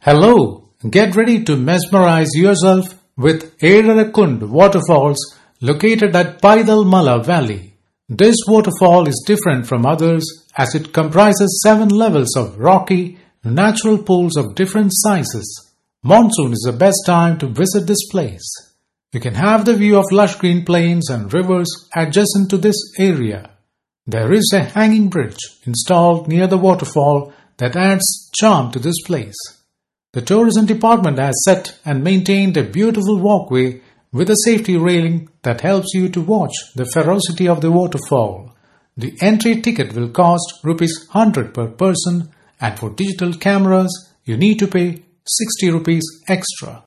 Hello, get ready to mesmerize yourself with Edarakund waterfalls located at Paidal Mala Valley. This waterfall is different from others as it comprises 7 levels of rocky, natural pools of different sizes. Monsoon is the best time to visit this place. You can have the view of lush green plains and rivers adjacent to this area. There is a hanging bridge installed near the waterfall that adds charm to this place. The tourism department has set and maintained a beautiful walkway with a safety railing that helps you to watch the ferocity of the waterfall. The entry ticket will cost ₹100 per person, and for digital cameras you need to pay ₹60 extra.